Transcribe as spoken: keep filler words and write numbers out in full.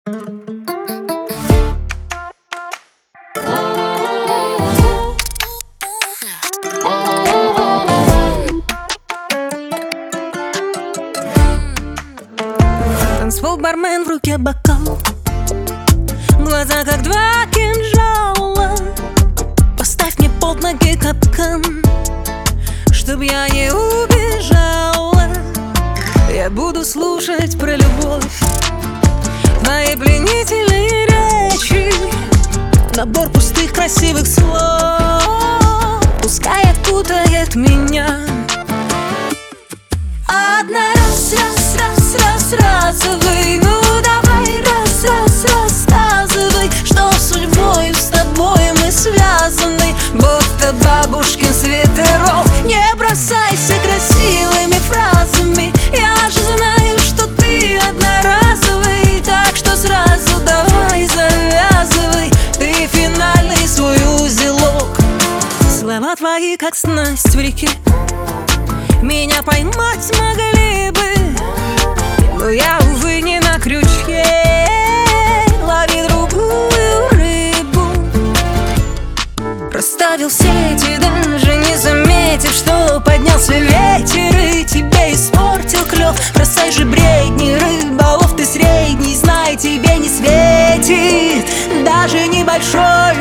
Танцпол, бармен, в руке бокал, глаза как два кинжала. Поставь мне под ноги капкан, чтоб я не убежала. Я буду слушать про любовь, твои пленительные речи, набор пустых красивых слов, пускай окутает меня. Одна раз, раз, раз, раз, разовый. Ну давай, раз, раз, рассказывай, что судьбой с тобой мы связаны, будто бабушкин свитерок. Не бросайся красивыми фразами, я же знаю, что ты одноразовый, так что сразу давай завязывай ты финальный свой узелок. Слова твои, как снасть в реке, меня поймать могли бы, но я, увы, не на крючке. Лови другую рыбу. Расставил сети, даже не заметив, что поднялся ветер и тебе испортил клев. Бросай же бредни, рыболов ты средний, знай, тебе не светит даже небольшой